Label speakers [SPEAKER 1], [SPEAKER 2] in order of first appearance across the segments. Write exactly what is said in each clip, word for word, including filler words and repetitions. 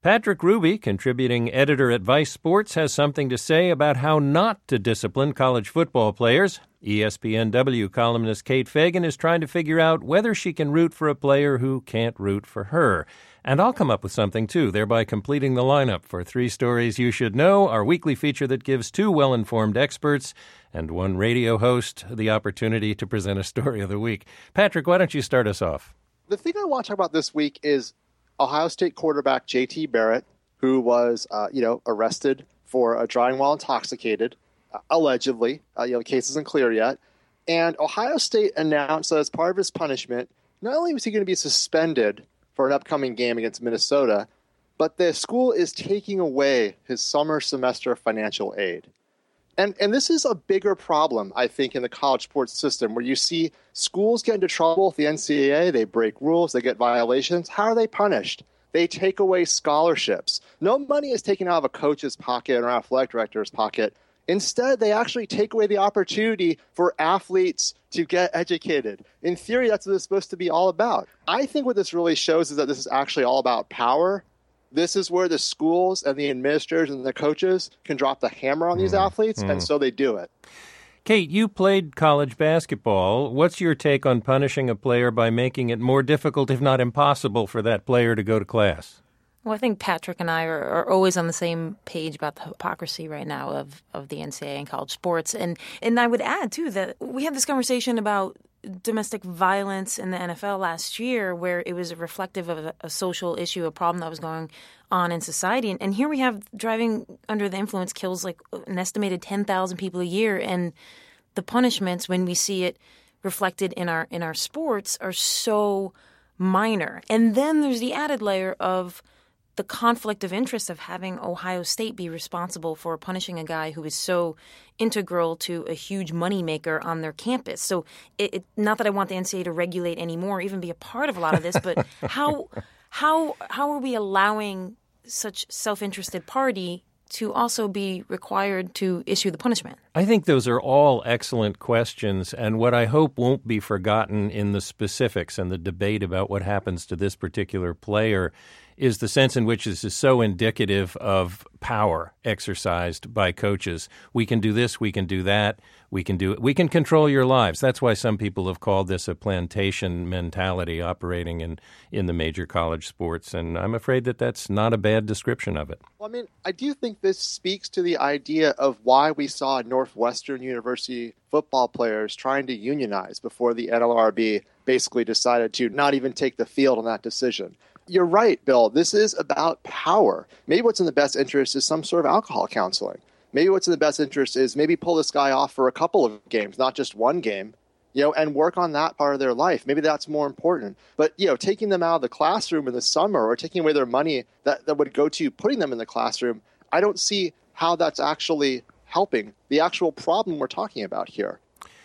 [SPEAKER 1] Patrick Ruby, contributing editor at Vice Sports, has something to say about how not to discipline college football players. E S P N W columnist Kate Fagan is trying to figure out whether she can root for a player who can't root for her. And I'll come up with something, too, thereby completing the lineup for Three Stories You Should Know, our weekly feature that gives two well-informed experts and one radio host the opportunity to present a story of the week. Patrick, why don't you start us off?
[SPEAKER 2] The thing I want to talk about this week is Ohio State quarterback J T Barrett, who was, uh, you know, arrested for uh, driving while intoxicated, uh, allegedly. Uh, you know, the case isn't clear yet. And Ohio State announced that as part of his punishment, not only was he going to be suspended for an upcoming game against Minnesota, but the school is taking away his summer semester financial aid. And and this is a bigger problem, I think, in the college sports system, where you see schools get into trouble with the N C double A, they break rules, they get violations. How are they punished? They take away scholarships. No money is taken out of a coach's pocket or athletic director's pocket. Instead, they actually take away the opportunity for athletes to get educated. In theory, that's what it's supposed to be all about. I think what this really shows is that this is actually all about power. This is where the schools and the administrators and the coaches can drop the hammer on these mm. athletes, mm. and so they do it.
[SPEAKER 1] Kate, you played college basketball. What's your take on punishing a player by making it more difficult, if not impossible, for that player to go to class?
[SPEAKER 3] Well, I think Patrick and I are, are always on the same page about the hypocrisy right now of, of the N C double A and college sports. And and I would add, too, that we had this conversation about domestic violence in the N F L last year, where it was reflective of a, a social issue, a problem that was going on in society. And, and here we have driving under the influence kills like an estimated ten thousand people a year. And the punishments, when we see it reflected in our in our sports, are so minor. And then there's the added layer of the conflict of interest of having Ohio State be responsible for punishing a guy who is so integral to a huge moneymaker on their campus. So it, it, not that I want the N C double A to regulate anymore, even be a part of a lot of this, but how how how are we allowing such self-interested party to also be required to issue the punishment?
[SPEAKER 1] I think those are all excellent questions, and what I hope won't be forgotten in the specifics and the debate about what happens to this particular player is the sense in which this is so indicative of power exercised by coaches. We can do this, we can do that, we can do it. We can control your lives. That's why some people have called this a plantation mentality operating in, in the major college sports, and I'm afraid that that's not a bad description of it.
[SPEAKER 2] Well, I mean, I do think this speaks to the idea of why we saw Northwestern University football players trying to unionize before the N L R B basically decided to not even take the field on that decision. You're right, Bill. This is about power. Maybe what's in the best interest is some sort of alcohol counseling. Maybe what's in the best interest is maybe pull this guy off for a couple of games, not just one game, you know, and work on that part of their life. Maybe that's more important. But, you know, taking them out of the classroom in the summer or taking away their money that, that would go to putting them in the classroom, I don't see how that's actually helping the actual problem we're talking about here.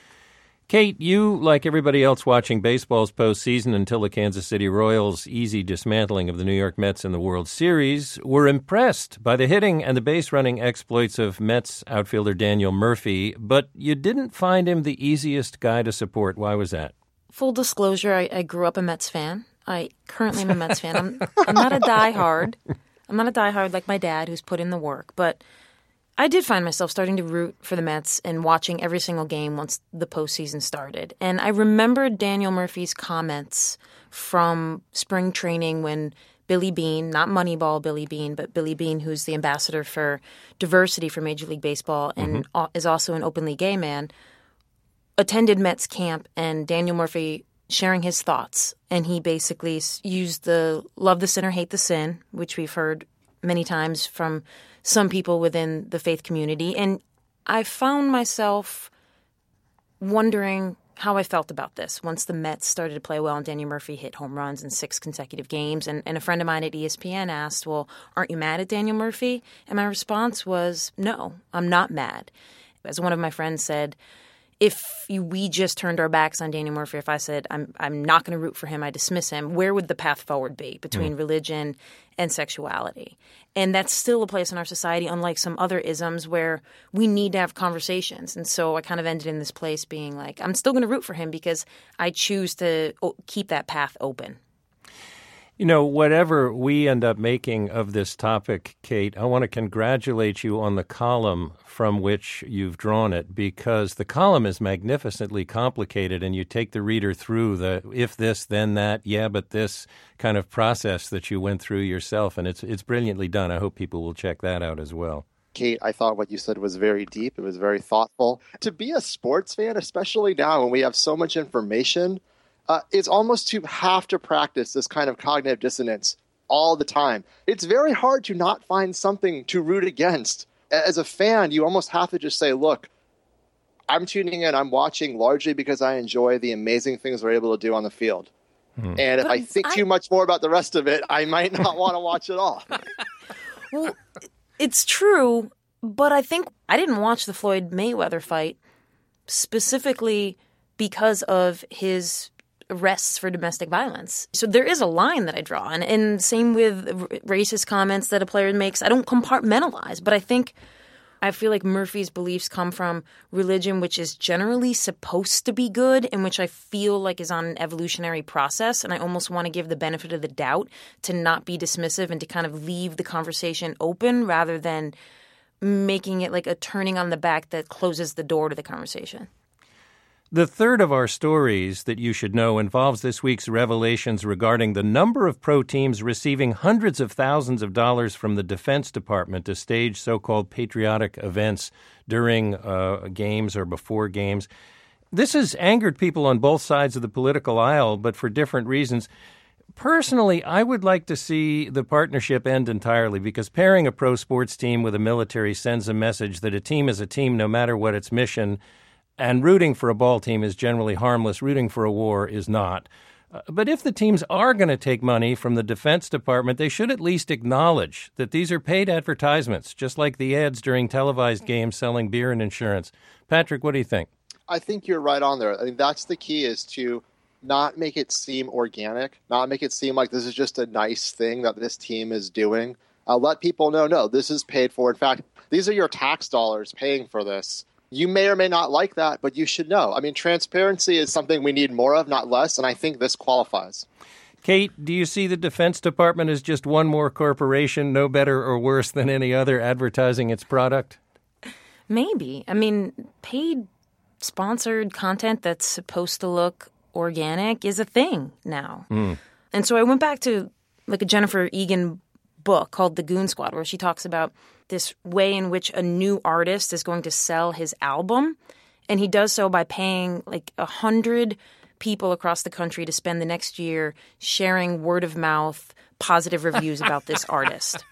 [SPEAKER 1] Kate, you, like everybody else watching baseball's postseason until the Kansas City Royals' easy dismantling of the New York Mets in the World Series, were impressed by the hitting and the base-running exploits of Mets outfielder Daniel Murphy, but you didn't find him the easiest guy to support. Why was that?
[SPEAKER 3] Full disclosure, I, I grew up a Mets fan. I currently am a Mets fan. I'm, I'm not a diehard. I'm not a diehard like my dad, who's put in the work, but I did find myself starting to root for the Mets and watching every single game once the postseason started. And I remembered Daniel Murphy's comments from spring training when Billy Beane, not Moneyball Billy Beane, but Billy Beane, who's the ambassador for diversity for Major League Baseball and mm-hmm. is also an openly gay man, attended Mets camp, and Daniel Murphy sharing his thoughts. And he basically used the love the sinner, hate the sin, which we've heard many times from some people within the faith community. And I found myself wondering how I felt about this once the Mets started to play well and Daniel Murphy hit home runs in six consecutive games. And, and a friend of mine at E S P N asked, well, aren't you mad at Daniel Murphy? And my response was, no, I'm not mad. As one of my friends said, if you, we just turned our backs on Daniel Murphy, if I said I'm I'm not going to root for him, I dismiss him, where would the path forward be between mm. religion and sexuality? And that's still a place in our society, unlike some other isms, where we need to have conversations. And so I kind of ended in this place being like, I'm still going to root for him because I choose to keep that path open.
[SPEAKER 1] You know, whatever we end up making of this topic, Kate, I want to congratulate you on the column from which you've drawn it, because the column is magnificently complicated, and you take the reader through the if this, then that, yeah, but this kind of process that you went through yourself, and it's it's brilliantly done. I hope people will check that out as well.
[SPEAKER 2] Kate, I thought what you said was very deep. It was very thoughtful. To be a sports fan, especially now when we have so much information, Uh, it's almost to have to practice this kind of cognitive dissonance all the time. It's very hard to not find something to root against. As a fan, you almost have to just say, look, I'm tuning in, I'm watching largely because I enjoy the amazing things we're able to do on the field. Hmm. And if
[SPEAKER 3] but
[SPEAKER 2] I think
[SPEAKER 3] I...
[SPEAKER 2] too much more about the rest of it, I might not want to watch it all.
[SPEAKER 3] Well, it's true, but I think I didn't watch the Floyd Mayweather fight specifically because of his arrests for domestic violence. So there is a line that I draw. And, and same with racist comments that a player makes. I don't compartmentalize, but I think I feel like Murphy's beliefs come from religion, which is generally supposed to be good and which I feel like is on an evolutionary process. And I almost want to give the benefit of the doubt to not be dismissive and to kind of leave the conversation open rather than making it like a turning on the back that closes the door to the conversation.
[SPEAKER 1] The third of our stories that you should know involves this week's revelations regarding the number of pro teams receiving hundreds of thousands of dollars from the Defense Department to stage so-called patriotic events during uh, games or before games. This has angered people on both sides of the political aisle, but for different reasons. Personally, I would like to see the partnership end entirely, because pairing a pro sports team with a military sends a message that a team is a team no matter what its mission. And rooting for a ball team is generally harmless. Rooting for a war is not. Uh, but if the teams are going to take money from the Defense Department, they should at least acknowledge that these are paid advertisements, just like the ads during televised games selling beer and insurance. Patrick, what do you think?
[SPEAKER 2] I think you're right on there. I think that's the key, is to not make it seem organic, not make it seem like this is just a nice thing that this team is doing. Uh, let people know, no, this is paid for. In fact, these are your tax dollars paying for this. You may or may not like that, but you should know. I mean, transparency is something we need more of, not less, and I think this qualifies.
[SPEAKER 1] Kate, do you see the Defense Department as just one more corporation, no better or worse than any other, advertising its product?
[SPEAKER 3] Maybe. I mean, paid sponsored content that's supposed to look organic is a thing now. Mm. And so I went back to like a Jennifer Egan book called The Goon Squad, where she talks about this way in which a new artist is going to sell his album. And he does so by paying like a hundred people across the country to spend the next year sharing word of mouth positive reviews about this artist.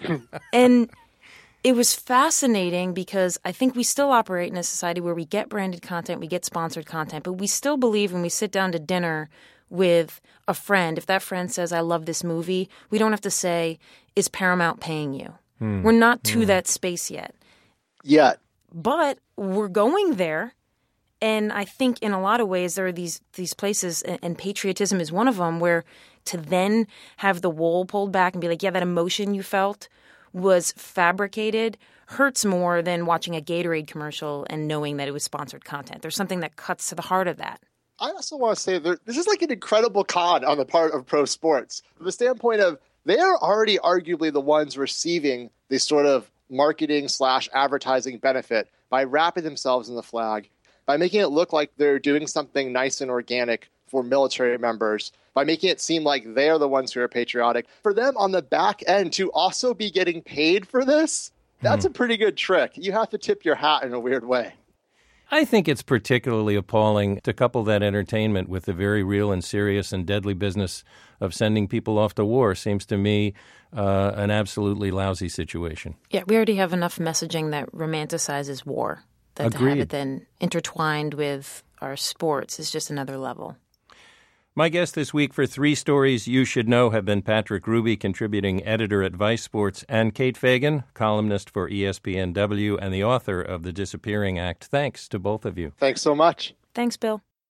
[SPEAKER 3] And it was fascinating because I think we still operate in a society where we get branded content, we get sponsored content, but we still believe when we sit down to dinner with a friend, if that friend says, I love this movie, we don't have to say, is Paramount paying you? Hmm. We're not to hmm. that space yet.
[SPEAKER 2] Yet.
[SPEAKER 3] But we're going there. And I think in a lot of ways there are these these places, and patriotism is one of them, where to then have the wool pulled back and be like, yeah, that emotion you felt was fabricated hurts more than watching a Gatorade commercial and knowing that it was sponsored content. There's something that cuts to the heart of that.
[SPEAKER 2] I also want to say that this is like an incredible con on the part of pro sports. From the standpoint of they are already arguably the ones receiving this sort of marketing slash advertising benefit by wrapping themselves in the flag, by making it look like they're doing something nice and organic for military members, by making it seem like they're the ones who are patriotic. For them on the back end to also be getting paid for this, that's mm. a pretty good trick. You have to tip your hat in a weird way.
[SPEAKER 1] I think it's particularly appalling to couple that entertainment with the very real and serious and deadly business of sending people off to war. Seems to me uh, an absolutely lousy situation.
[SPEAKER 3] Yeah, we already have enough messaging that romanticizes war. That
[SPEAKER 1] Agreed.
[SPEAKER 3] To have it then intertwined with our sports is just another level.
[SPEAKER 1] My guests this week for three stories you should know have been Patrick Ruby, contributing editor at Vice Sports, and Kate Fagan, columnist for E S P N W and the author of The Disappearing Act. Thanks to both of you.
[SPEAKER 2] Thanks so much.
[SPEAKER 3] Thanks, Bill.